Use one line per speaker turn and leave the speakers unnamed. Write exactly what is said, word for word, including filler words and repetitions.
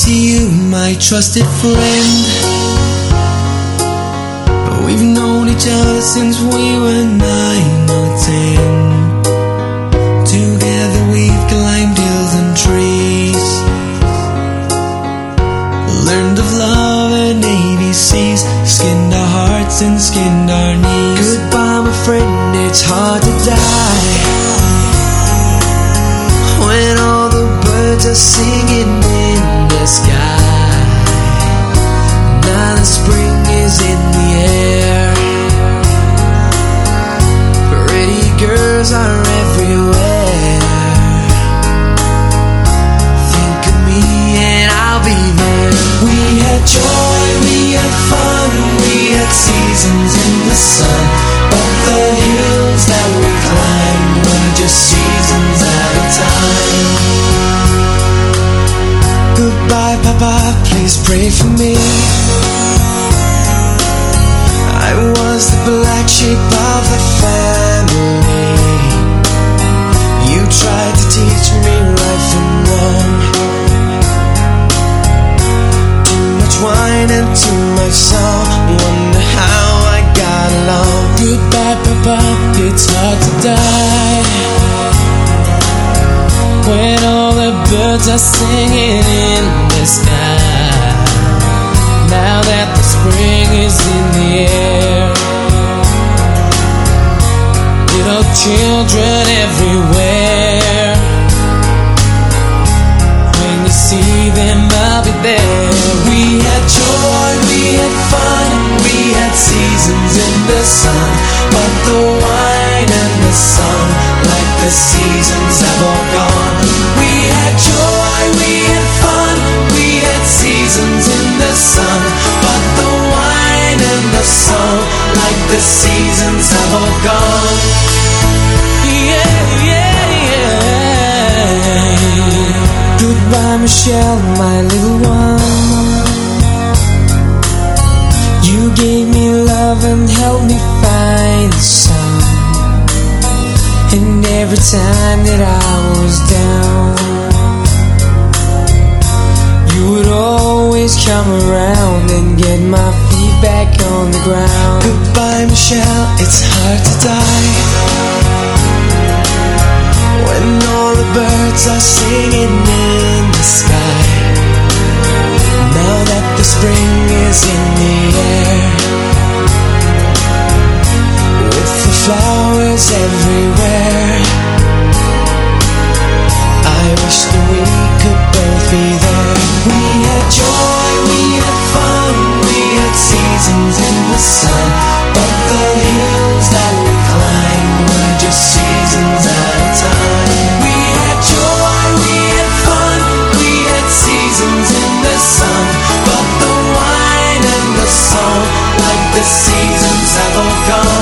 to you, my trusted friend. We've known each other since we were nine or ten. Together we've climbed hills and trees, learned of love and A B Cs, skinned our hearts and skinned our knees. Goodbye, my friend, it's hard to die when all the birds are singing in the sky. Now the spring is in the air, pretty girls are everywhere. Think of me and I'll be there. We had joy, we had fun, we had seasons in the sun, but the hills that we climbed were just seasons at a time. Goodbye, Papa, please pray for me. I was the black sheep of the family. You tried to teach me right from wrong. Too much wine and too much song, wonder how I got along. Goodbye, Papa, it's hard to die when all the birds are singing in the sky. Now that the spring is in the air, little children everywhere. When you see them, I'll be there. We had joy, we had fun, we had seasons in the sun, but the wine and the song, like the seasons have all gone. We had joy, we had fun, we had seasons in the sun, but the wine and the song, like the seasons have all gone. Yeah, yeah, yeah. Goodbye, Michelle, my little one. You gave me love and helped me find the sun. And every time that I was down, you would always come around and get my feet back on the ground. Goodbye, Michelle, it's hard to die when all the birds are singing in the sky. Now that the spring is in the air, with the flowers everywhere, I wish that we could both be there. We had joy, we had fun, we had seasons in the sun, but the hills that we climbed were just seasons at a time. We had joy, we had fun, we had seasons in the sun, but the wine and the song, like the seasons have all gone.